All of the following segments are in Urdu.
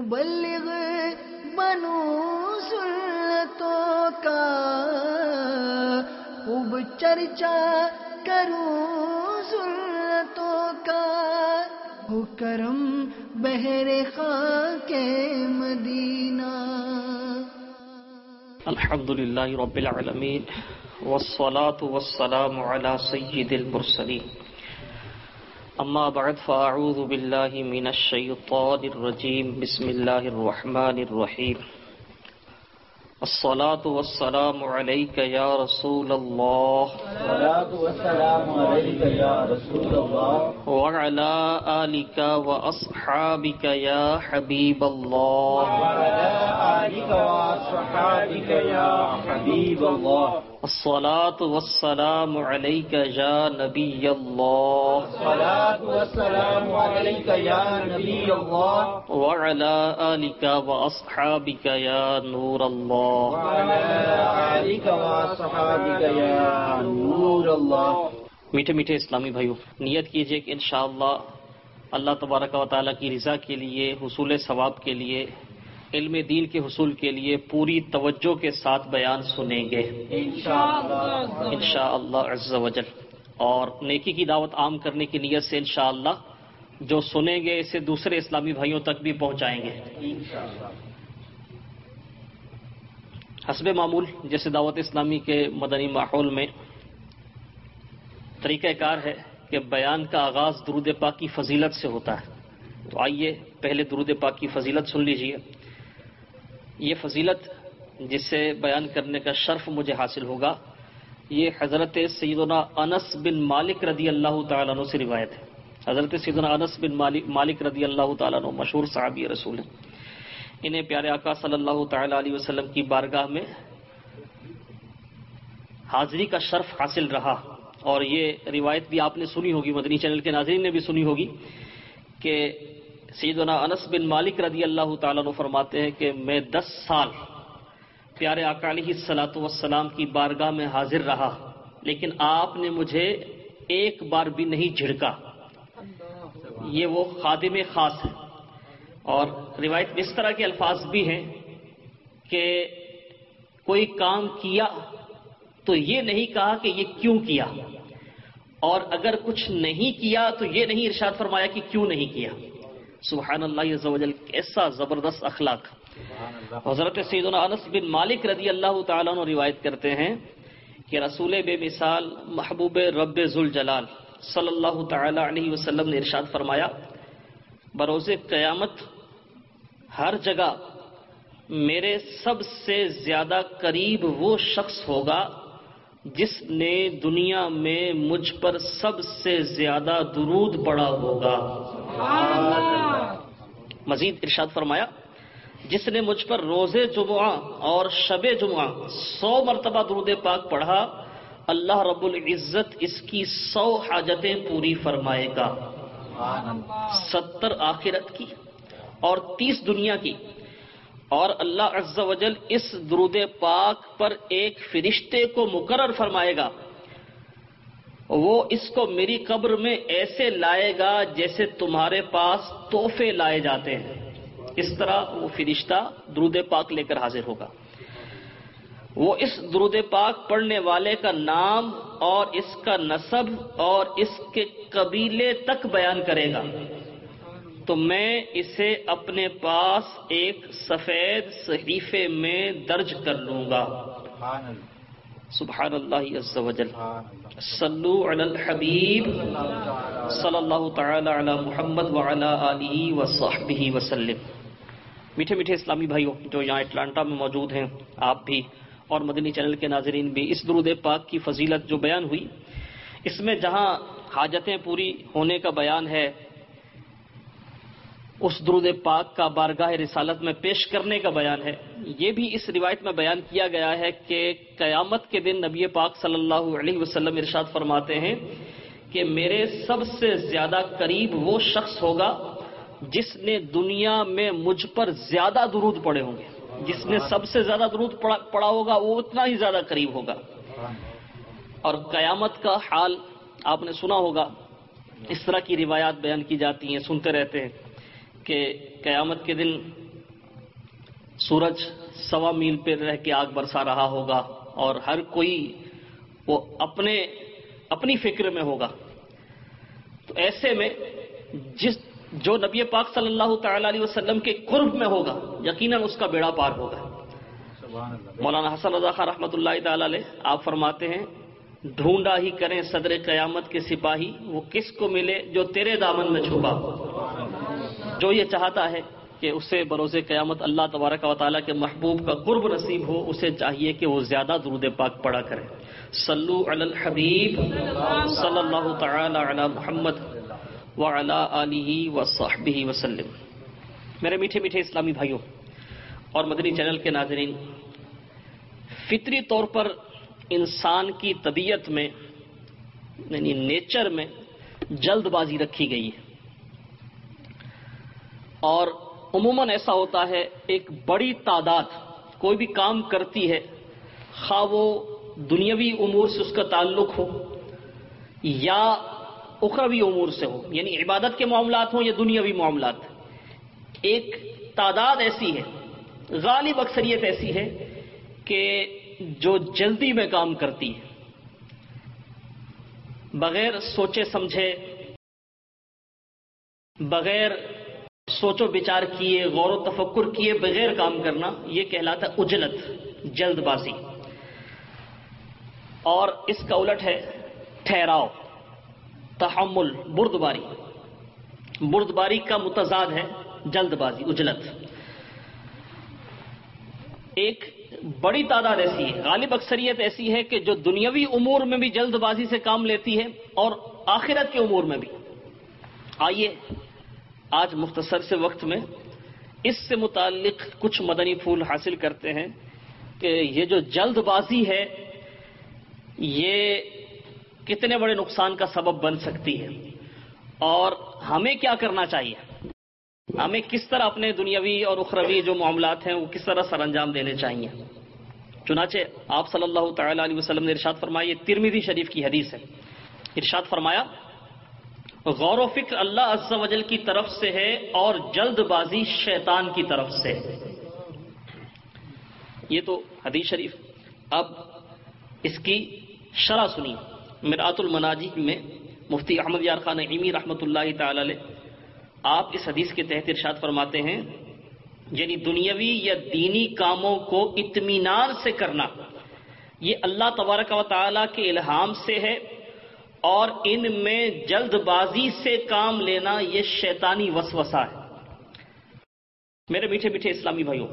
مبلغ بنوں سنتوں کا، خوب چرچا کروں سنتوں کا، ہو کرم بہر خاک مدینہ۔ الحمدللہ رب العالمین والصلاة والسلام علی سید المرسلین، اما بعد فاعوذ باللہ من الشیطان الرجیم، بسم اللہ الرحمن الرحیم۔ الصلاة والسلام علیک یا رسول اللہ، الصلاة والسلام علیک یا رسول اللہ، وعلی آلک واصحابک یا حبیب اللہ، وعلی آلک واصحابک یا حبیب اللہ، الصلاة والسلام علیک یا نبی اللہ، الصلاة والسلام علیک یا نبی اللہ، وعلی آلک واصحابک یا نور اللہ۔ وعلی آلک واصحابک یا نور اللہ۔ میٹھے میٹھے اسلامی بھائیوں، نیت کیجئے کہ انشاءاللہ اللہ تبارک و تعالیٰ کی رضا کے لیے، حصول ثواب کے لیے، علم دین کے حصول کے لیے پوری توجہ کے ساتھ بیان سنیں گے انشاءاللہ عز و جل، اور نیکی کی دعوت عام کرنے کی نیت سے انشاءاللہ جو سنیں گے اسے دوسرے اسلامی بھائیوں تک بھی پہنچائیں گے حسب معمول۔ جیسے دعوت اسلامی کے مدنی ماحول میں طریقہ کار ہے کہ بیان کا آغاز درود پاک کی فضیلت سے ہوتا ہے، تو آئیے پہلے درود پاک کی فضیلت سن لیجئے۔ یہ فضیلت جسے بیان کرنے کا شرف مجھے حاصل ہوگا، یہ حضرت سیدنا انس بن مالک رضی اللہ تعالیٰ عنہ سے روایت ہے۔ حضرت سیدنا انس بن مالک رضی اللہ تعالیٰ عنہ مشہور صحابی رسول ہیں، انہیں پیارے آقا صلی اللہ تعالیٰ علیہ وسلم کی بارگاہ میں حاضری کا شرف حاصل رہا، اور یہ روایت بھی آپ نے سنی ہوگی، مدنی چینل کے ناظرین نے بھی سنی ہوگی کہ سیدنا انس بن مالک رضی اللہ تعالیٰ عنہ فرماتے ہیں کہ میں 10 سال پیارے آقا علیہ الصلوۃ والسلام کی بارگاہ میں حاضر رہا، لیکن آپ نے مجھے ایک بار بھی نہیں جھڑکا۔ یہ وہ خادم خاص ہے، اور روایت میں اس طرح کے الفاظ بھی ہیں کہ کوئی کام کیا تو یہ نہیں کہا کہ یہ کیوں کیا، اور اگر کچھ نہیں کیا تو یہ نہیں ارشاد فرمایا کہ کیوں نہیں کیا۔ سبحان اللہ عز و جل، ایسا زبردست اخلاق۔ حضرت سیدنا انس بن مالک رضی اللہ تعالیٰ عنہ روایت کرتے ہیں کہ رسول بے مثال محبوب رب ذوالجلال صلی اللہ تعالی علیہ وسلم نے ارشاد فرمایا، بروز قیامت ہر جگہ میرے سب سے زیادہ قریب وہ شخص ہوگا جس نے دنیا میں مجھ پر سب سے زیادہ درود پڑھا ہوگا۔ مزید ارشاد فرمایا، جس نے مجھ پر روز جمعہ اور شب جمعہ 100 مرتبہ درود پاک پڑھا، اللہ رب العزت اس کی 100 حاجتیں پوری فرمائے گا، 70 آخرت کی اور 30 دنیا کی۔ اور اللہ عز و جل اس درود پاک پر ایک فرشتے کو مقرر فرمائے گا، وہ اس کو میری قبر میں ایسے لائے گا جیسے تمہارے پاس تحفے لائے جاتے ہیں، اس طرح وہ فرشتہ درود پاک لے کر حاضر ہوگا۔ وہ اس درود پاک پڑھنے والے کا نام اور اس کا نسب اور اس کے قبیلے تک بیان کرے گا، تو میں اسے اپنے پاس ایک سفید صحیفے میں درج کر لوں گا۔ سبحان اللہ عز و جل۔ صلو علی الحبیب صلی اللہ تعالی علی محمد وعلی آلہ وصحبہ وسلم۔ میٹھے میٹھے اسلامی بھائیوں جو یہاں اٹلانٹا میں موجود ہیں، آپ بھی اور مدنی چینل کے ناظرین بھی، اس درود پاک کی فضیلت جو بیان ہوئی، اس میں جہاں حاجتیں پوری ہونے کا بیان ہے، اس درود پاک کا بارگاہ رسالت میں پیش کرنے کا بیان ہے، یہ بھی اس روایت میں بیان کیا گیا ہے کہ قیامت کے دن نبی پاک صلی اللہ علیہ وسلم ارشاد فرماتے ہیں کہ میرے سب سے زیادہ قریب وہ شخص ہوگا جس نے دنیا میں مجھ پر زیادہ درود پڑھے ہوں گے۔ جس نے سب سے زیادہ درود پڑھا ہوگا وہ اتنا ہی زیادہ قریب ہوگا۔ اور قیامت کا حال آپ نے سنا ہوگا، اس طرح کی روایات بیان کی جاتی ہیں، سنتے رہتے ہیں کہ قیامت کے دن سورج 1.25 میل پہ رہ کے آگ برسا رہا ہوگا اور ہر کوئی وہ اپنی فکر میں ہوگا. تو ایسے میں جو نبی پاک صلی اللہ تعالی علیہ وسلم کے قرب میں ہوگا یقیناً اس کا بیڑا پار ہوگا. مولانا حسن رضا خان رحمۃ اللہ تعالی علیہ آپ فرماتے ہیں ڈھونڈا ہی کریں صدر قیامت کے سپاہی وہ کس کو ملے جو تیرے دامن میں چھپا. جو یہ چاہتا ہے کہ اسے بروز قیامت اللہ تبارک و تعالیٰ کے محبوب کا قرب نصیب ہو اسے چاہیے کہ وہ زیادہ درود پاک پڑھا کرے. صلو علی الحبیب صلی اللہ تعالی علی محمد وعلی آلہ وصحبہ وسلم. میرے میٹھے میٹھے اسلامی بھائیوں اور مدنی چینل کے ناظرین، فطری طور پر انسان کی طبیعت میں یعنی نیچر میں جلد بازی رکھی گئی ہے، اور عموماً ایسا ہوتا ہے ایک بڑی تعداد کوئی بھی کام کرتی ہے، خواہ وہ دنیاوی امور سے اس کا تعلق ہو یا اخروی امور سے ہو، یعنی عبادت کے معاملات ہوں یا دنیاوی معاملات. ایک تعداد ایسی ہے، غالب اکثریت ایسی ہے کہ جو جلدی میں کام کرتی ہے، بغیر سوچے سمجھے، بغیر سوچ و بچار کیے، غور و تفکر کیے بغیر کام کرنا، یہ کہلاتا ہے عجلت، جلد بازی. اور اس کا الٹ ہے ٹھہراؤ، تحمل، بردباری. بردباری کا متضاد ہے جلد بازی، عجلت. ایک بڑی تعداد ایسی ہے، غالب اکثریت ایسی ہے کہ جو دنیاوی امور میں بھی جلد بازی سے کام لیتی ہے اور آخرت کے امور میں بھی. آئیے آج مختصر سے وقت میں اس سے متعلق کچھ مدنی پھول حاصل کرتے ہیں کہ یہ جو جلد بازی ہے یہ کتنے بڑے نقصان کا سبب بن سکتی ہے اور ہمیں کیا کرنا چاہیے، ہمیں کس طرح اپنے دنیاوی اور اخروی جو معاملات ہیں وہ کس طرح سر انجام دینے چاہیے. چنانچہ آپ صلی اللہ تعالی علیہ وسلم نے ارشاد فرمایا، یہ ترمذی شریف کی حدیث ہے، ارشاد فرمایا غور و فکر اللہ عز و جل کی طرف سے ہے اور جلد بازی شیطان کی طرف سے. یہ تو حدیث شریف. اب اس کی شرح سنی مرآت المناجی میں مفتی احمد یار خان نعیمی رحمۃ اللہ تعالی علیہ آپ اس حدیث کے تحت ارشاد فرماتے ہیں یعنی دنیاوی یا دینی کاموں کو اطمینان سے کرنا یہ اللہ تبارک و تعالیٰ کے الہام سے ہے، اور ان میں جلد بازی سے کام لینا یہ شیطانی وسوسہ ہے. میرے میٹھے میٹھے اسلامی بھائیوں،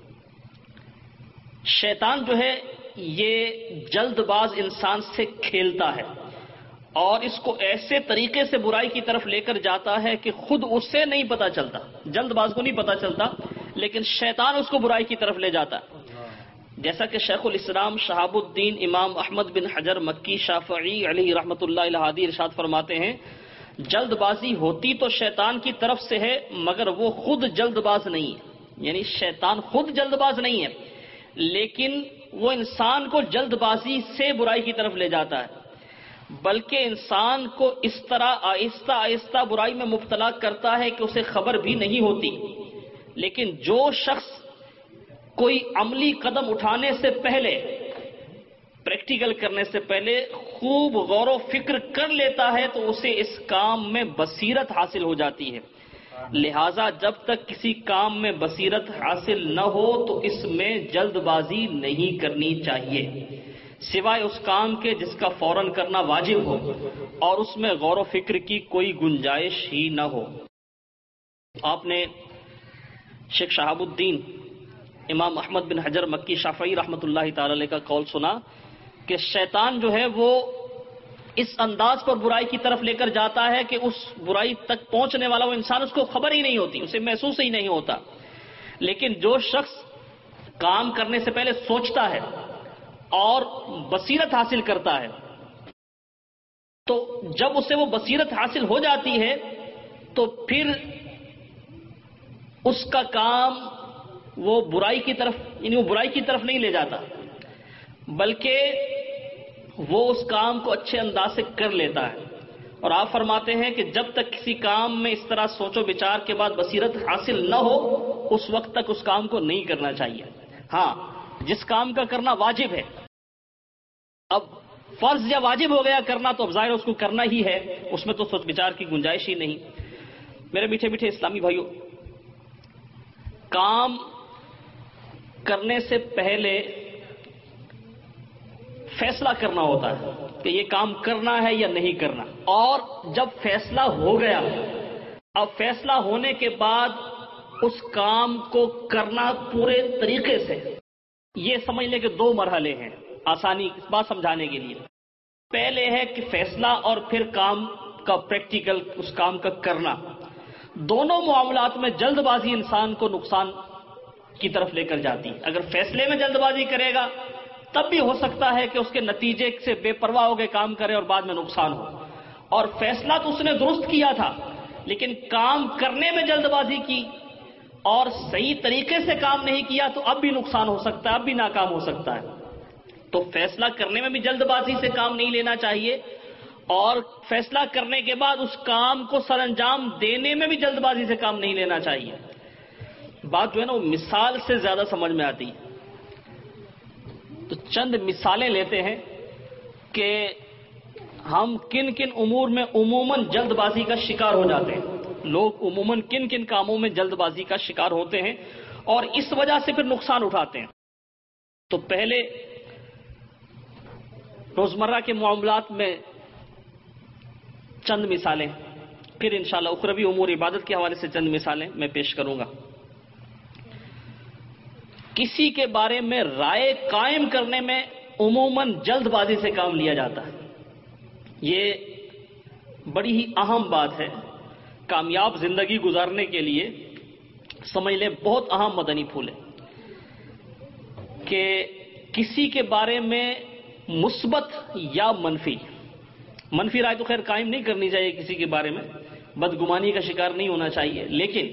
شیطان جو ہے یہ جلد باز انسان سے کھیلتا ہے اور اس کو ایسے طریقے سے برائی کی طرف لے کر جاتا ہے کہ خود اسے نہیں پتا چلتا، جلد باز کو نہیں پتا چلتا، لیکن شیطان اس کو برائی کی طرف لے جاتا ہے. جیسا کہ شیخ الاسلام شہاب الدین امام احمد بن حجر مکی شافعی علیہ رحمۃ اللہ الہادی ارشاد فرماتے ہیں جلد بازی ہوتی تو شیطان کی طرف سے ہے مگر وہ خود جلد باز نہیں ہے. یعنی شیطان خود جلد باز نہیں ہے لیکن وہ انسان کو جلد بازی سے برائی کی طرف لے جاتا ہے، بلکہ انسان کو اس طرح آہستہ آہستہ برائی میں مبتلا کرتا ہے کہ اسے خبر بھی نہیں ہوتی. لیکن جو شخص کوئی عملی قدم اٹھانے سے پہلے، پریکٹیکل کرنے سے پہلے خوب غور و فکر کر لیتا ہے تو اسے اس کام میں بصیرت حاصل ہو جاتی ہے. لہذا جب تک کسی کام میں بصیرت حاصل نہ ہو تو اس میں جلد بازی نہیں کرنی چاہیے سوائے اس کام کے جس کا فوراً کرنا واجب ہو اور اس میں غور و فکر کی کوئی گنجائش ہی نہ ہو. آپ نے شیخ شہاب الدین امام احمد بن حجر مکی شافعی رحمۃ اللہ تعالی علیہ کا قول سنا کہ شیطان جو ہے وہ اس انداز پر برائی کی طرف لے کر جاتا ہے کہ اس برائی تک پہنچنے والا وہ انسان اس کو خبر ہی نہیں ہوتی، اسے محسوس ہی نہیں ہوتا. لیکن جو شخص کام کرنے سے پہلے سوچتا ہے اور بصیرت حاصل کرتا ہے تو جب اسے وہ بصیرت حاصل ہو جاتی ہے تو پھر اس کا کام وہ برائی کی طرف یعنی وہ برائی کی طرف نہیں لے جاتا بلکہ وہ اس کام کو اچھے انداز سے کر لیتا ہے اور آپ فرماتے ہیں کہ جب تک کسی کام میں اس طرح سوچ و بچار کے بعد بصیرت حاصل نہ ہو اس وقت تک اس کام کو نہیں کرنا چاہیے. ہاں، جس کام کا کرنا واجب ہے، اب فرض یا واجب ہو گیا کرنا تو اب ظاہر اس کو کرنا ہی ہے، اس میں تو سوچ بچار کی گنجائش ہی نہیں. میرے میٹھے میٹھے اسلامی بھائیوں، کام کرنے سے پہلے فیصلہ کرنا ہوتا ہے کہ یہ کام کرنا ہے یا نہیں کرنا، اور جب فیصلہ ہو گیا اب فیصلہ ہونے کے بعد اس کام کو کرنا پورے طریقے سے. یہ سمجھ لیں کہ دو مرحلے ہیں آسانی اس بات سمجھانے کے لیے. پہلے ہے کہ فیصلہ اور پھر کام کا پریکٹیکل اس کام کا کرنا. دونوں معاملات میں جلد بازی انسان کو نقصان کی طرف لے کر جاتی. اگر فیصلے میں جلد بازی کرے گا تب بھی ہو سکتا ہے کہ اس کے نتیجے سے بے پرواہ ہو کے کام کرے اور بعد میں نقصان ہو. اور فیصلہ تو اس نے درست کیا تھا لیکن کام کرنے میں جلد بازی کی اور صحیح طریقے سے کام نہیں کیا تو اب بھی نقصان ہو سکتا ہے، اب بھی ناکام ہو سکتا ہے. تو فیصلہ کرنے میں بھی جلد بازی سے کام نہیں لینا چاہیے اور فیصلہ کرنے کے بعد اس کام کو سر انجام دینے میں بھی جلد بازی سے کام نہیں لینا چاہیے. بات جو ہے نا وہ مثال سے زیادہ سمجھ میں آتی ہے. تو چند مثالیں لیتے ہیں کہ ہم کن کن امور میں عموماً جلد بازی کا شکار ہو جاتے ہیں. لوگ عموماً کن کن کاموں میں جلد بازی کا شکار ہوتے ہیں اور اس وجہ سے پھر نقصان اٹھاتے ہیں. تو پہلے روزمرہ کے معاملات میں چند مثالیں، پھر انشاءاللہ اخروی امور عبادت کے حوالے سے چند مثالیں میں پیش کروں گا. کسی کے بارے میں رائے قائم کرنے میں عموماً جلد بازی سے کام لیا جاتا ہے. یہ بڑی ہی اہم بات ہے. کامیاب زندگی گزارنے کے لیے سمجھ لیں بہت اہم مدنی پھول ہے کہ کسی کے بارے میں مثبت یا منفی رائے تو خیر قائم نہیں کرنی چاہیے. کسی کے بارے میں بدگمانی کا شکار نہیں ہونا چاہیے، لیکن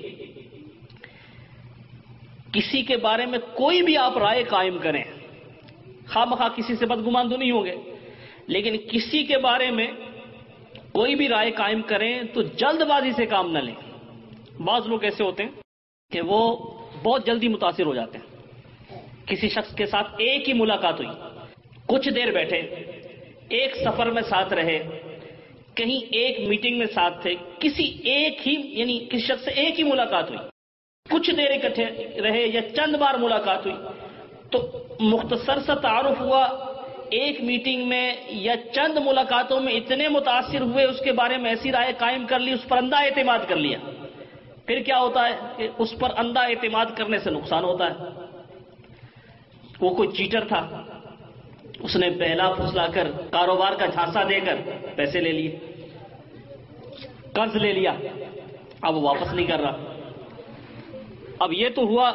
کسی کے بارے میں کوئی بھی آپ رائے قائم کریں، خواہ مخواہ کسی سے بدگمان تو نہیں ہوں گے، لیکن کسی کے بارے میں کوئی بھی رائے قائم کریں تو جلد بازی سے کام نہ لیں. بعض لوگ ایسے ہوتے ہیں کہ وہ بہت جلدی متاثر ہو جاتے ہیں. کسی شخص کے ساتھ ایک ہی ملاقات ہوئی، کچھ دیر بیٹھے، ایک سفر میں ساتھ رہے، کہیں ایک میٹنگ میں ساتھ تھے، کسی شخص سے ایک ہی ملاقات ہوئی، کچھ دیر اکٹھے رہے یا چند بار ملاقات ہوئی، تو مختصر سا تعارف ہوا، ایک میٹنگ میں یا چند ملاقاتوں میں اتنے متاثر ہوئے، اس کے بارے میں ایسی رائے قائم کر لی، اس پر اندھا اعتماد کر لیا. پھر کیا ہوتا ہے کہ اس پر اندھا اعتماد کرنے سے نقصان ہوتا ہے. وہ کوئی چیٹر تھا، اس نے پہلا پھسلا کر کاروبار کا جھانسا دے کر پیسے لے لیے، قرض لے لیا، اب وہ واپس نہیں کر رہا. اب یہ تو ہوا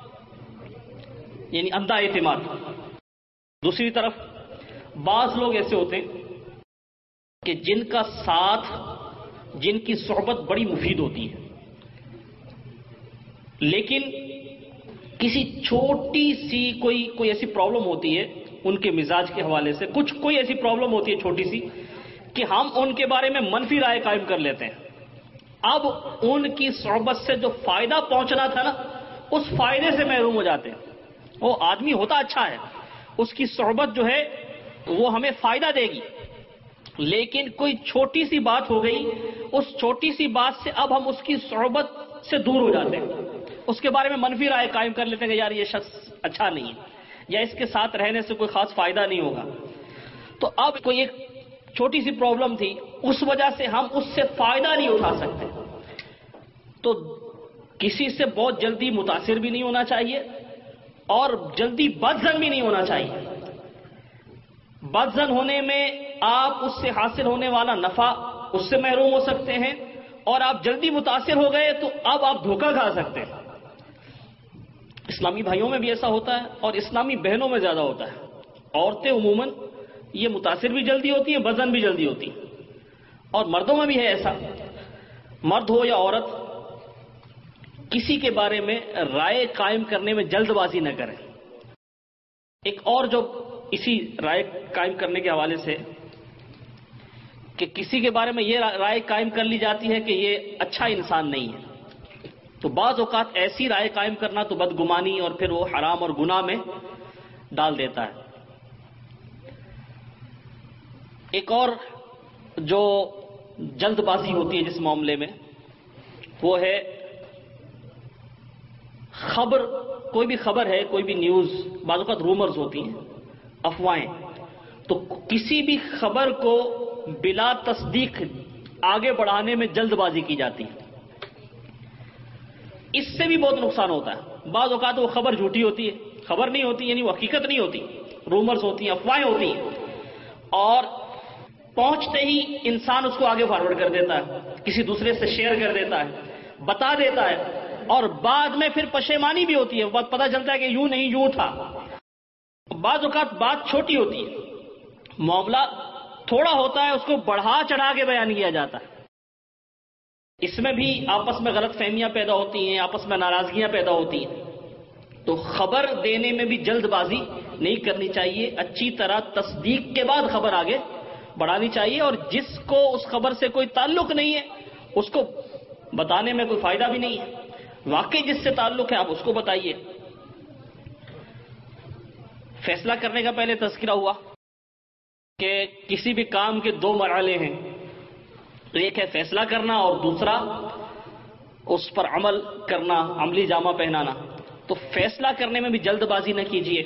یعنی اندھا اعتماد. دوسری طرف بعض لوگ ایسے ہوتے ہیں کہ جن کا ساتھ، جن کی صحبت بڑی مفید ہوتی ہے، لیکن کسی چھوٹی سی کوئی ایسی پرابلم ہوتی ہے ان کے مزاج کے حوالے سے، کوئی ایسی پرابلم ہوتی ہے چھوٹی سی کہ ہم ان کے بارے میں منفی رائے قائم کر لیتے ہیں. اب ان کی صحبت سے جو فائدہ پہنچنا تھا نا، اس فائدے سے محروم ہو جاتے ہیں. وہ آدمی ہوتا اچھا ہے، اس کی صحبت جو ہے وہ ہمیں فائدہ دے گی، لیکن کوئی چھوٹی سی بات ہو گئی، اس چھوٹی سی بات سے اب ہم اس کی صحبت سے دور ہو جاتے ہیں، اس کے بارے میں منفی رائے قائم کر لیتے ہیں کہ یار یہ شخص اچھا نہیں ہے یا اس کے ساتھ رہنے سے کوئی خاص فائدہ نہیں ہوگا. تو اب کوئی ایک چھوٹی سی پرابلم تھی، اس وجہ سے ہم اس سے فائدہ نہیں اٹھا سکتے. تو کسی سے بہت جلدی متاثر بھی نہیں ہونا چاہیے اور جلدی بدظن بھی نہیں ہونا چاہیے. بدظن ہونے میں آپ اس سے حاصل ہونے والا نفع اس سے محروم ہو سکتے ہیں، اور آپ جلدی متاثر ہو گئے تو اب آپ دھوکہ کھا سکتے ہیں. اسلامی بھائیوں میں بھی ایسا ہوتا ہے اور اسلامی بہنوں میں زیادہ ہوتا ہے. عورتیں عموماً یہ متاثر بھی جلدی ہوتی ہیں، بدظن بھی جلدی ہوتی ہیں، اور مردوں میں بھی ہے ایسا. مرد ہو یا عورت، کسی کے بارے میں رائے قائم کرنے میں جلد بازی نہ کریں. ایک اور جو اسی رائے قائم کرنے کے حوالے سے کہ کسی کے بارے میں یہ رائے قائم کر لی جاتی ہے کہ یہ اچھا انسان نہیں ہے. تو بعض اوقات ایسی رائے قائم کرنا تو بدگمانی اور پھر وہ حرام اور گناہ میں ڈال دیتا ہے. ایک اور جو جلد بازی ہوتی ہے جس معاملے میں، وہ ہے خبر. کوئی بھی خبر ہے، کوئی بھی نیوز، بعض اوقات رومرز ہوتی ہیں، افواہیں. تو کسی بھی خبر کو بلا تصدیق آگے بڑھانے میں جلد بازی کی جاتی ہے. اس سے بھی بہت نقصان ہوتا ہے. بعض اوقات وہ خبر جھوٹی ہوتی ہے، خبر نہیں ہوتی، یعنی وہ حقیقت نہیں ہوتی، رومرز ہوتی ہیں، افواہیں ہوتی ہیں، اور پہنچتے ہی انسان اس کو آگے فارورڈ کر دیتا ہے، کسی دوسرے سے شیئر کر دیتا ہے، بتا دیتا ہے، اور بعد میں پھر پشیمانی بھی ہوتی ہے. پتہ چلتا ہے کہ یوں نہیں یوں تھا. بعض اوقات بات چھوٹی ہوتی ہے، معاملہ تھوڑا ہوتا ہے، اس کو بڑھا چڑھا کے بیان کیا جاتا ہے. اس میں بھی آپس میں غلط فہمیاں پیدا ہوتی ہیں، آپس میں ناراضگیاں پیدا ہوتی ہیں. تو خبر دینے میں بھی جلد بازی نہیں کرنی چاہیے. اچھی طرح تصدیق کے بعد خبر آگے بڑھانی چاہیے، اور جس کو اس خبر سے کوئی تعلق نہیں ہے اس کو بتانے میں کوئی فائدہ بھی نہیں ہے. واقعی جس سے تعلق ہے آپ اس کو بتائیے. فیصلہ کرنے کا پہلے تذکرہ ہوا کہ کسی بھی کام کے دو مرحلے ہیں، ایک ہے فیصلہ کرنا اور دوسرا اس پر عمل کرنا، عملی جامہ پہنانا. تو فیصلہ کرنے میں بھی جلد بازی نہ کیجیے.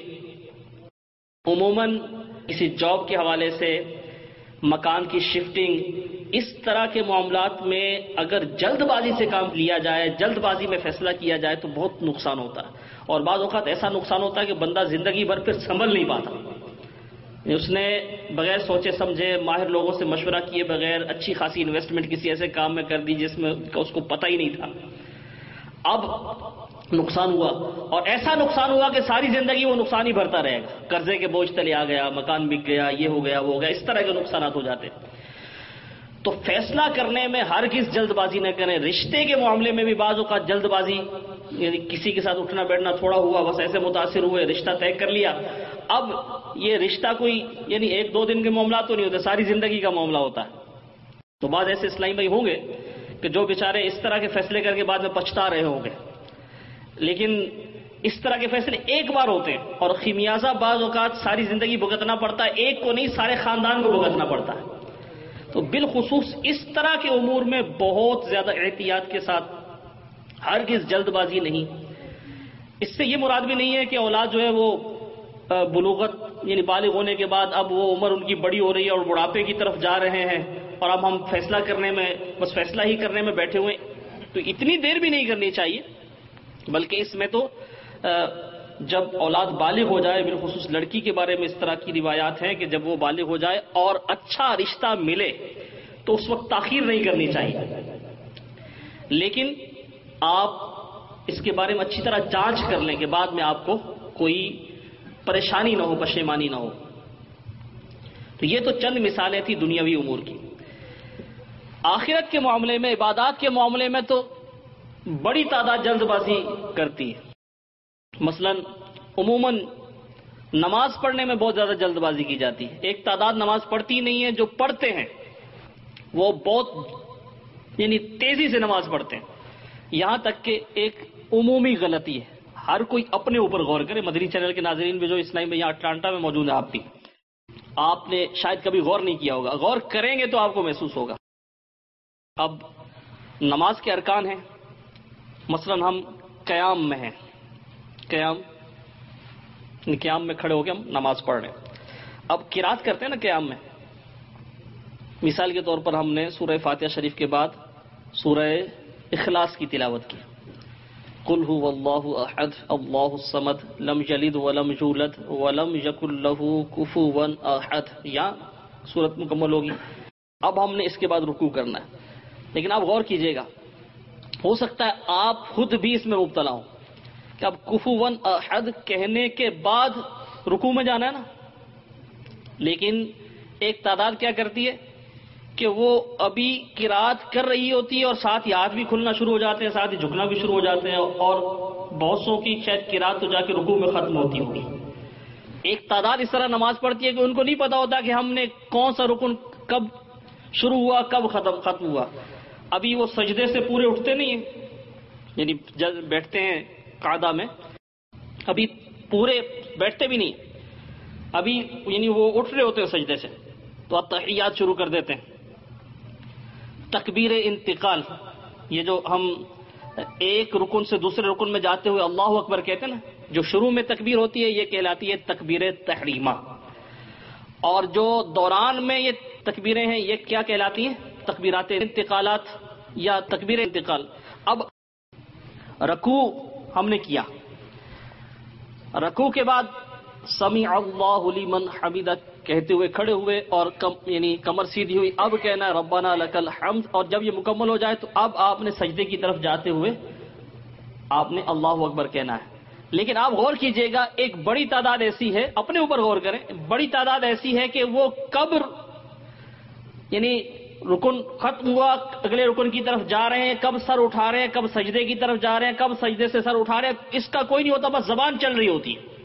عموماً کسی جاب کے حوالے سے، مکان کی شفٹنگ، اس طرح کے معاملات میں اگر جلد بازی سے کام لیا جائے، جلد بازی میں فیصلہ کیا جائے تو بہت نقصان ہوتا ہے. اور بعض اوقات ایسا نقصان ہوتا ہے کہ بندہ زندگی بھر پھر سنبھل نہیں پاتا. اس نے بغیر سوچے سمجھے، ماہر لوگوں سے مشورہ کیے بغیر اچھی خاصی انویسٹمنٹ کسی ایسے کام میں کر دی جس میں اس کو پتہ ہی نہیں تھا. اب نقصان ہوا، اور ایسا نقصان ہوا کہ ساری زندگی وہ نقصان ہی بھرتا رہے گا. قرضے کے بوجھ تلے آ گیا، مکان بک گیا، یہ ہو گیا وہ ہو گیا، اس طرح کے نقصانات ہو جاتے. تو فیصلہ کرنے میں ہرگز جلد بازی نہ کریں. رشتے کے معاملے میں بھی بعض اوقات جلد بازی، یعنی کسی کے ساتھ اٹھنا بیٹھنا تھوڑا ہوا، بس ایسے متاثر ہوئے، رشتہ طے کر لیا. اب یہ رشتہ کوئی یعنی ایک دو دن کے معاملات تو نہیں ہوتے، ساری زندگی کا معاملہ ہوتا ہے. تو بعض ایسے اسلامی بھائی ہوں گے کہ جو بیچارے اس طرح کے فیصلے کر کے بعد میں پچھتا رہے ہوں گے. لیکن اس طرح کے فیصلے ایک بار ہوتے ہیں، اور خمیازہ بعض اوقات ساری زندگی بھگتنا پڑتا ہے. ایک کو نہیں، سارے خاندان کو بھگتنا پڑتا ہے. تو بالخصوص اس طرح کے امور میں بہت زیادہ احتیاط کے ساتھ، ہرگز جلد بازی نہیں. اس سے یہ مراد بھی نہیں ہے کہ اولاد جو ہے وہ بلوغت یعنی بالغ ہونے کے بعد اب وہ عمر ان کی بڑی ہو رہی ہے اور بڑھاپے کی طرف جا رہے ہیں، اور اب ہم فیصلہ کرنے میں، بس فیصلہ ہی کرنے میں بیٹھے ہوئے. تو اتنی دیر بھی نہیں کرنی چاہیے، بلکہ اس میں تو جب اولاد بالغ ہو جائے، بالخصوص لڑکی کے بارے میں اس طرح کی روایات ہیں کہ جب وہ بالغ ہو جائے اور اچھا رشتہ ملے تو اس وقت تاخیر نہیں کرنی چاہیے. لیکن آپ اس کے بارے میں اچھی طرح جانچ کر لیں کہ بعد میں آپ کو کوئی پریشانی نہ ہو، پشیمانی نہ ہو. تو یہ تو چند مثالیں تھیں دنیاوی امور کی. آخرت کے معاملے میں، عبادات کے معاملے میں تو بڑی تعداد جلد بازی کرتی ہے. مثلا عموماً نماز پڑھنے میں بہت زیادہ جلد بازی کی جاتی ہے. ایک تعداد نماز پڑھتی نہیں ہے، جو پڑھتے ہیں وہ بہت یعنی تیزی سے نماز پڑھتے ہیں. یہاں تک کہ ایک عمومی غلطی ہے، ہر کوئی اپنے اوپر غور کرے. مدنی چینل کے ناظرین بھی جو اسلامی میں یہاں اٹلانٹا میں موجود ہیں، آپ بھی، آپ نے شاید کبھی غور نہیں کیا ہوگا. غور کریں گے تو آپ کو محسوس ہوگا. اب نماز کے ارکان ہیں. مثلا ہم قیام میں ہیں، قیام میں کھڑے ہو کے ہم نماز پڑھ رہے ہیں. اب قرات کرتے ہیں نا قیام میں. مثال کے طور پر ہم نے سورہ فاتحہ شریف کے بعد سورہ اخلاص کی تلاوت کی. قل هو اللہ احد اللہ الصمد لم یلد ولم یولد ولم یکن له کفوا احد، یا سورت مکمل ہوگی. اب ہم نے اس کے بعد رکوع کرنا ہے. لیکن آپ غور کیجئے گا، ہو سکتا ہے آپ خود بھی اس میں مبتلا ہوں کہ اب کفوا احد کہنے کے بعد رکوع میں جانا ہے نا. لیکن ایک تعداد کیا کرتی ہے کہ وہ ابھی قرات کر رہی ہوتی ہے اور ساتھ ہی ہاتھ بھی کھلنا شروع ہو جاتے ہیں، ساتھ ہی جھکنا بھی شروع ہو جاتے ہیں، اور بہت سو کی شاید قرات تو جا کے رکوع میں ختم ہوتی ہوگی. ایک تعداد اس طرح نماز پڑھتی ہے کہ ان کو نہیں پتا ہوتا کہ ہم نے کون سا رکن کب شروع ہوا کب ختم ہوا. ابھی وہ سجدے سے پورے اٹھتے نہیں ہیں، یعنی جب بیٹھتے ہیں قعدہ میں ابھی پورے بیٹھتے بھی نہیں، ابھی یعنی وہ اٹھ رہے ہوتے ہیں سجدے سے تو التحیات شروع کر دیتے ہیں. تکبیر انتقال، یہ جو ہم ایک رکن سے دوسرے رکن میں جاتے ہوئے اللہ اکبر کہتے ہیں نا، جو شروع میں تکبیر ہوتی ہے یہ کہلاتی ہے تکبیر تحریمہ، اور جو دوران میں یہ تکبیریں ہیں یہ کیا کہلاتی ہیں؟ تکبیرات انتقالات یا تکبیر انتقال. اب رکوع ہم نے کیا، رکوع کے بعد سمیع اللہ لمن حمدہ کہتے ہوئے کھڑے ہوئے اور یعنی کمر سیدھی ہوئی. اب کہنا ہے ربنا لک الحمد، اور جب یہ مکمل ہو جائے تو اب آپ نے سجدے کی طرف جاتے ہوئے آپ نے اللہ اکبر کہنا ہے. لیکن آپ غور کیجئے گا، ایک بڑی تعداد ایسی ہے، اپنے اوپر غور کریں، بڑی تعداد ایسی ہے کہ وہ کب یعنی رکن ختم ہوا اگلے رکن کی طرف جا رہے ہیں، کب سر اٹھا رہے ہیں، کب سجدے کی طرف جا رہے ہیں، کب سجدے سے سر اٹھا رہے ہیں، اس کا کوئی نہیں ہوتا، بس زبان چل رہی ہوتی ہے.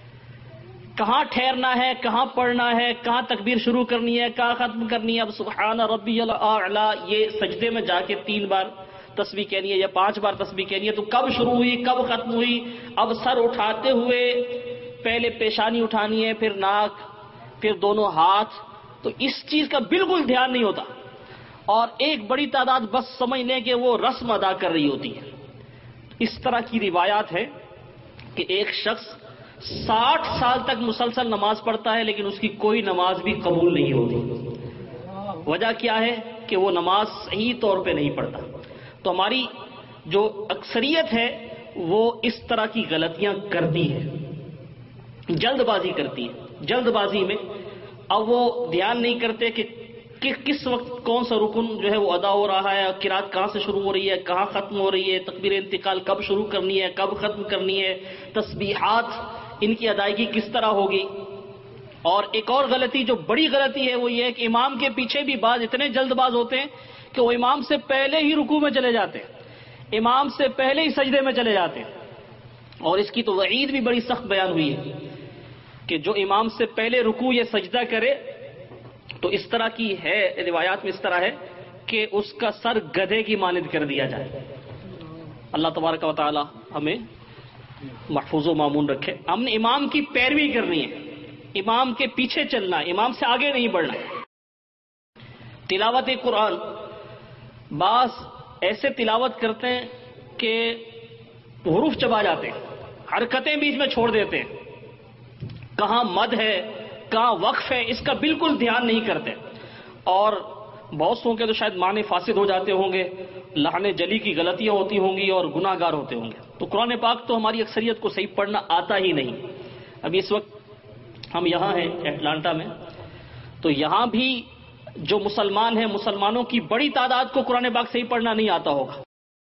کہاں ٹھہرنا ہے، کہاں پڑھنا ہے، کہاں تکبیر شروع کرنی ہے، کہاں ختم کرنی ہے. اب سبحان ربی الاعلی یہ سجدے میں جا کے 3 بار تسبیح کہنی ہے یا 5 بار تسبیح کہنی ہے، تو کب شروع ہوئی کب ختم ہوئی. اب سر اٹھاتے ہوئے پہلے پیشانی اٹھانی ہے، پھر ناک، پھر دونوں ہاتھ، تو اس چیز کا بالکل دھیان نہیں ہوتا. اور ایک بڑی تعداد بس سمجھ لیں کہ وہ رسم ادا کر رہی ہوتی ہے. اس طرح کی روایات ہے کہ ایک شخص 60 سال تک مسلسل نماز پڑھتا ہے لیکن اس کی کوئی نماز بھی قبول نہیں ہوتی. وجہ کیا ہے؟ کہ وہ نماز صحیح طور پہ نہیں پڑھتا. تو ہماری جو اکثریت ہے وہ اس طرح کی غلطیاں کرتی ہے، جلد بازی کرتی ہے. جلد بازی میں اب وہ دھیان نہیں کرتے کہ کس وقت کون سا رکن جو ہے وہ ادا ہو رہا ہے، قرات کہاں سے شروع ہو رہی ہے، کہاں ختم ہو رہی ہے، تکبیر انتقال کب شروع کرنی ہے، کب ختم کرنی ہے، تسبیحات ان کی ادائیگی کس طرح ہوگی. اور ایک اور غلطی جو بڑی غلطی ہے وہ یہ ہے کہ امام کے پیچھے بھی بعض اتنے جلد باز ہوتے ہیں کہ وہ امام سے پہلے ہی رکوع میں چلے جاتے ہیں، امام سے پہلے ہی سجدے میں چلے جاتے ہیں. اور اس کی تو وعید بھی بڑی سخت بیان ہوئی ہے کہ جو امام سے پہلے رکوع یا سجدہ کرے تو اس طرح کی ہے، روایات میں اس طرح ہے کہ اس کا سر گدھے کی مانند کر دیا جائے. اللہ تبارک و تعالی ہمیں محفوظ و معمون رکھے. ہم نے امام کی پیروی کرنی ہے، امام کے پیچھے چلنا ہے، امام سے آگے نہیں بڑھنا ہے. تلاوت قرآن، بعض ایسے تلاوت کرتے ہیں کہ حروف چبا جاتے ہیں، حرکتیں بیچ میں چھوڑ دیتے ہیں، کہاں مد ہے کہاں وقف ہے اس کا بالکل دھیان نہیں کرتے. اور بہت سو کے تو شاید معنی فاسد ہو جاتے ہوں گے، لحن جلی کی غلطیاں ہوتی ہوں گی اور گناہ گار ہوتے ہوں گے. تو قرآن پاک تو ہماری اکثریت کو صحیح پڑھنا آتا ہی نہیں. ابھی اس وقت ہم یہاں ہیں اٹلانٹا میں، تو یہاں بھی جو مسلمان ہیں مسلمانوں کی بڑی تعداد کو قرآن پاک صحیح پڑھنا نہیں آتا ہوگا.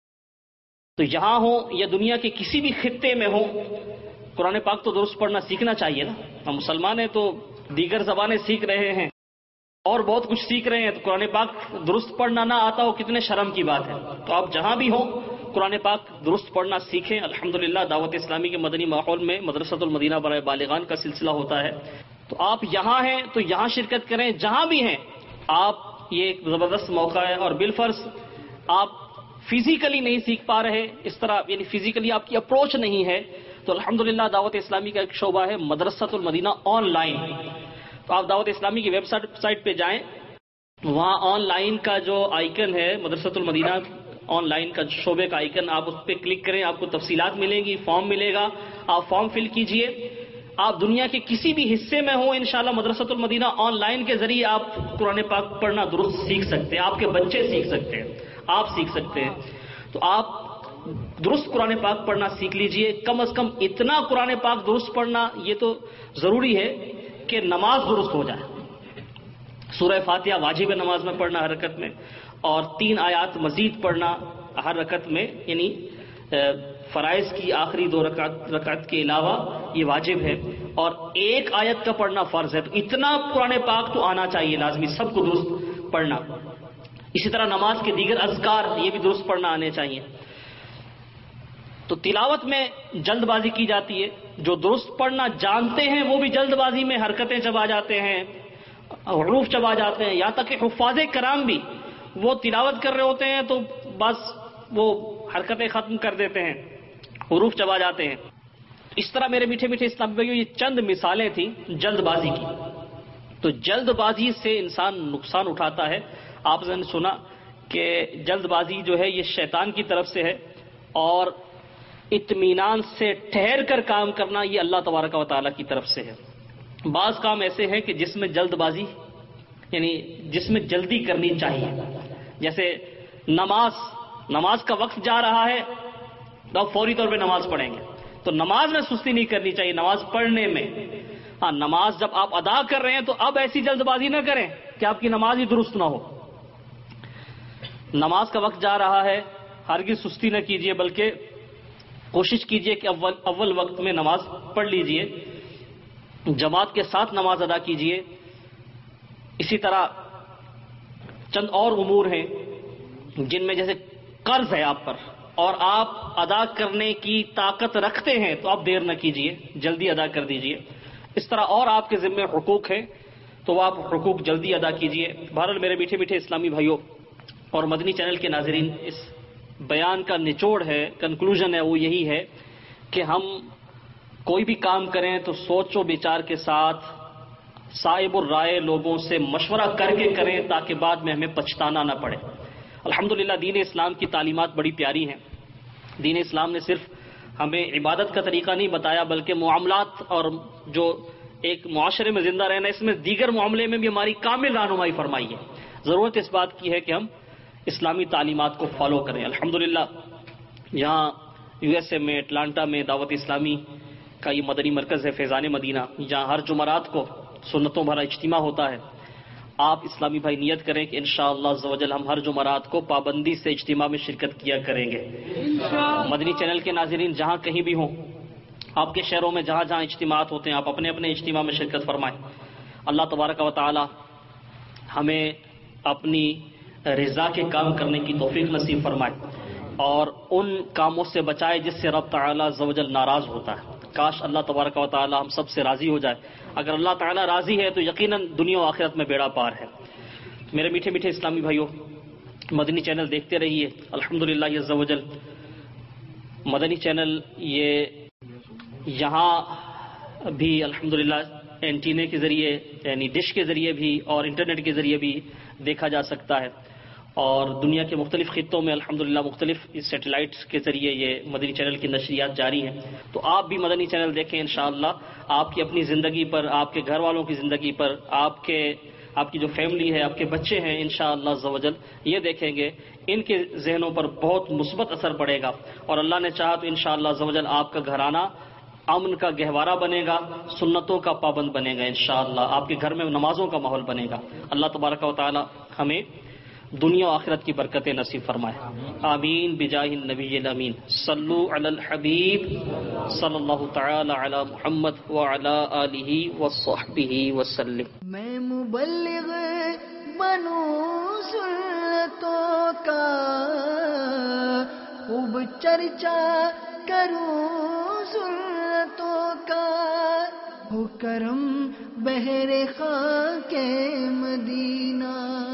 تو یہاں ہوں یا دنیا کے کسی بھی خطے میں ہوں، قرآن پاک تو درست پڑھنا سیکھنا چاہیے نا. ہم مسلمان ہیں تو دیگر زبانیں سیکھ رہے ہیں اور بہت کچھ سیکھ رہے ہیں، تو قرآن پاک درست پڑھنا نہ آتا ہو کتنے شرم کی بات ہے. تو آپ جہاں بھی ہوں قرآن پاک درست پڑھنا سیکھیں. الحمدللہ دعوت اسلامی کے مدنی ماحول میں مدرسۃ المدینہ برائے بالغان کا سلسلہ ہوتا ہے. تو آپ یہاں ہیں تو یہاں شرکت کریں، جہاں بھی ہیں آپ، یہ ایک زبردست موقع ہے. اور بالفرض آپ فزیکلی نہیں سیکھ پا رہے، اس طرح یعنی فزیکلی آپ کی اپروچ نہیں ہے، تو الحمدللہ دعوت اسلامی کا ایک شعبہ ہے مدرسۃ المدینہ آن لائن. تو آپ دعوت اسلامی کی ویب سائٹ پہ جائیں، وہاں آن لائن کا جو آئیکن ہے مدرسۃ المدینہ آن لائن کا شعبے کا آئیکن، آپ اس پہ کلک کریں، آپ کو تفصیلات ملیں گی، فارم ملے گا، آپ فارم فل کیجئے. آپ دنیا کے کسی بھی حصے میں ہوں انشاءاللہ مدرسۃ المدینہ آن لائن کے ذریعے آپ قرآن پاک پڑھنا درست سیکھ سکتے ہیں، آپ کے بچے سیکھ سکتے ہیں، آپ سیکھ سکتے ہیں. تو آپ درست قرآن پاک پڑھنا سیکھ لیجئے. کم از کم اتنا قرآن پاک درست پڑھنا یہ تو ضروری ہے کہ نماز درست ہو جائے. سورہ فاتحہ واجب ہے نماز میں پڑھنا ہر رکعت میں، اور 3 آیات مزید پڑھنا ہر رکعت میں، یعنی فرائض کی آخری 2 رکعت کے علاوہ یہ واجب ہے، اور 1 آیت کا پڑھنا فرض ہے. تو اتنا قرآن پاک تو آنا چاہیے لازمی، سب کو درست پڑھنا. اسی طرح نماز کے دیگر اذکار یہ بھی درست پڑھنا آنے چاہیے. تو تلاوت میں جلد بازی کی جاتی ہے، جو درست پڑھنا جانتے ہیں وہ بھی جلد بازی میں حرکتیں چبا جاتے ہیں. حروف چبا جاتے ہیں، یہاں تک کہ حفاظ کرام بھی وہ تلاوت کر رہے ہوتے ہیں تو بس وہ حرکتیں ختم کر دیتے ہیں، حروف چبا جاتے ہیں۔ اس طرح میرے میٹھے میٹھے اسلامی بھائیوں، یہ چند مثالیں تھیں جلد بازی کی۔ تو جلد بازی سے انسان نقصان اٹھاتا ہے۔ آپ نے سنا کہ جلد بازی جو ہے یہ شیطان کی طرف سے ہے، اور اطمینان سے ٹھہر کر کام کرنا یہ اللہ تبارک و تعالیٰ کی طرف سے ہے۔ بعض کام ایسے ہیں کہ جس میں جلد بازی یعنی جس میں جلدی کرنی چاہیے، جیسے نماز کا وقت جا رہا ہے تو آپ فوری طور پہ نماز پڑھیں گے، تو نماز میں سستی نہیں کرنی چاہیے، نماز پڑھنے میں۔ ہاں، نماز جب آپ ادا کر رہے ہیں تو اب ایسی جلد بازی نہ کریں کہ آپ کی نماز ہی درست نہ ہو۔ نماز کا وقت جا رہا ہے، ہرگز سستی نہ کیجیے، بلکہ کوشش کیجیے کہ اول وقت میں نماز پڑھ لیجیے، جماعت کے ساتھ نماز ادا کیجیے۔ اسی طرح چند اور امور ہیں جن میں جیسے قرض ہے آپ پر اور آپ ادا کرنے کی طاقت رکھتے ہیں تو آپ دیر نہ کیجیے، جلدی ادا کر دیجیے۔ اس طرح اور آپ کے ذمہ حقوق ہیں تو آپ حقوق جلدی ادا کیجیے۔ بہرحال میرے میٹھے میٹھے اسلامی بھائیوں اور مدنی چینل کے ناظرین، اس بیان کا نچوڑ ہے، کنکلوژن ہے، وہ یہی ہے کہ ہم کوئی بھی کام کریں تو سوچ و بچار کے ساتھ صائب الرائے لوگوں سے مشورہ کر کے کریں تاکہ بعد میں ہمیں پچھتانا نہ پڑے۔ الحمدللہ دین اسلام کی تعلیمات بڑی پیاری ہیں۔ دین اسلام نے صرف ہمیں عبادت کا طریقہ نہیں بتایا بلکہ معاملات اور جو ایک معاشرے میں زندہ رہنا، اس میں دیگر معاملے میں بھی ہماری کامل رہنمائی فرمائی ہے۔ ضرورت اس بات کی ہے کہ ہم اسلامی تعلیمات کو فالو کریں۔ الحمدللہ یہاں یو ایس اے میں اٹلانٹا میں دعوت اسلامی کا یہ مدنی مرکز ہے فیضان مدینہ، جہاں ہر جمعرات کو سنتوں بھرا اجتماع ہوتا ہے۔ آپ اسلامی بھائی نیت کریں کہ انشاءاللہ عز و جل ہم ہر جمعرات کو پابندی سے اجتماع میں شرکت کیا کریں گے۔ مدنی چینل کے ناظرین جہاں کہیں بھی ہوں، آپ کے شہروں میں جہاں جہاں اجتماعات ہوتے ہیں، آپ اپنے اپنے اجتماع میں شرکت فرمائیں۔ اللہ تبارک و تعالی ہمیں اپنی رضا کے کام کرنے کی توفیق نصیب فرمائے اور ان کاموں سے بچائے جس سے رب تعالی عز و جل ناراض ہوتا ہے۔ کاش اللہ تبارک و تعالی ہم سب سے راضی ہو جائے۔ اگر اللہ تعالی راضی ہے تو یقیناً دنیا و آخرت میں بیڑا پار ہے۔ میرے میٹھے میٹھے اسلامی بھائیوں، مدنی چینل دیکھتے رہیے۔ الحمدللہ عز و جل مدنی چینل یہ یہاں بھی الحمدللہ اینٹینے کے ذریعے یعنی ڈش کے ذریعے بھی اور انٹرنیٹ کے ذریعے بھی دیکھا جا سکتا ہے، اور دنیا کے مختلف خطوں میں الحمدللہ مختلف سیٹلائٹس کے ذریعے یہ مدنی چینل کی نشریات جاری ہیں۔ تو آپ بھی مدنی چینل دیکھیں، انشاءاللہ آپ کی اپنی زندگی پر، آپ کے گھر والوں کی زندگی پر، آپ کی جو فیملی ہے، آپ کے بچے ہیں، انشاءاللہ عز و جل یہ دیکھیں گے، ان کے ذہنوں پر بہت مثبت اثر پڑے گا، اور اللہ نے چاہا تو انشاءاللہ عز و جل آپ کا گھرانہ امن کا گہوارہ بنے گا، سنتوں کا پابند بنے گا، انشاءاللہ آپ کے گھر میں نمازوں کا ماحول بنے گا۔ اللہ تبارک و تعالی ہمیں دنیا و آخرت کی برکتیں نصیب فرمائے۔ آمین بجاہ النبی الامین۔ صلو علی الحبیب صلی اللہ تعالی علی محمد وعلی آلہ وصحبہ وسلم۔ میں مبلغ بنوں سنتوں کا، خوب چرچا کروں سنتوں کا، ہو کرم بہر خاک مدینہ۔